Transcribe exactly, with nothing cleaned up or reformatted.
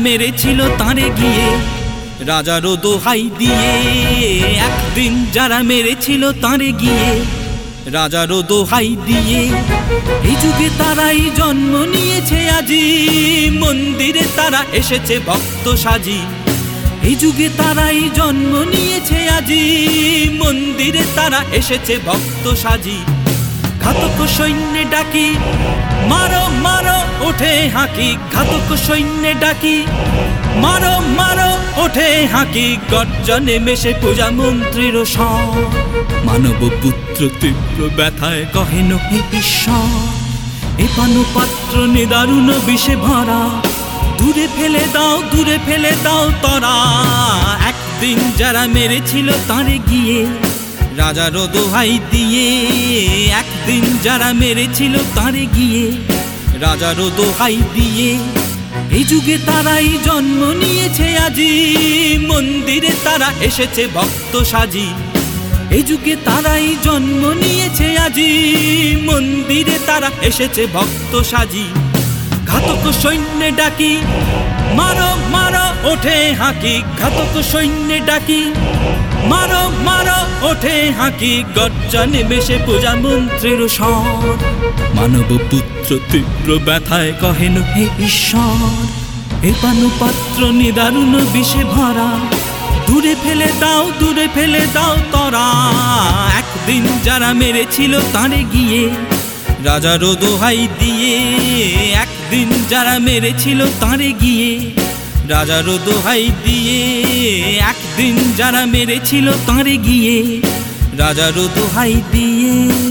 মেরেছিল তাঁরে গিয়ে, রাজারও দোহাই দিয়ে। একদিন যারা মেরেছিল তাঁরে গিয়ে, রাজারও দোহাই দিয়ে। এই যুগে তারাই জন্ম নিয়েছে আজি, মন্দিরে তারা এসেছে ভক্ত সাজি। এই যুগে তারাই জন্ম নিয়েছে আজি, মন্দিরে তারা এসেছে ভক্ত সাজি। ঘাতক সৈন্যে ডাকি মারো মারো ওঠে হাঁকি, ঘাতক সৈন্যে ডাকি মারো মারো ওঠে হাঁকি। গর্জনে মেশে পূজা মন্ত্রীর স্বর, মানব পুত্র তীব্র ব্যথায় কহেন হে ঈশ্বর। এ পানপাত্র নিদারুণ বিষে ভরা, দূরে ফেলে দাও দূরে ফেলে দাও তরা। একদিন যারা মেরেছিল তাঁরে গিয়ে, রাজারও দোহাই দিয়ে। একদিন যারা মেরেছিল তাঁরে গিয়ে, রাজারও দোহাই দিয়ে। এই যুগে তারাই জন্ম নিয়েছে আজি, মন্দিরে তারা এসেছে ভক্ত সাজি। এই যুগে তারাই জন্ম নিয়েছে আজি, মন্দিরে তারা এসেছে ভক্ত সাজি। ঘাতক সৈন্যে ডাকি মারো মারো ওঠে হাঁকি, ঘাতক সৈন্যে ডাকি মারো মারো ওঠে হাঁকি। গর্জনে মেশে পূজা মন্ত্রের স্বর, মানব পুত্র তীব্র ব্যথায় কহেন হে ঈশ্বর। এ পানপাত্র নিদারুণ বিষে ভরা, দূরে ফেলে দাও দূরে ফেলে দাও তরা। একদিন যারা মেরেছিল তাঁরে গিয়ে, রাজারও দোহাই দিয়ে। একদিন যারা মেরেছিল তাঁরে গিয়ে, রাজারও দোহাই দিয়ে। একদিন যারা মেরেছিল তাঁরে গিয়ে, রাজারও দোহাই দিয়ে।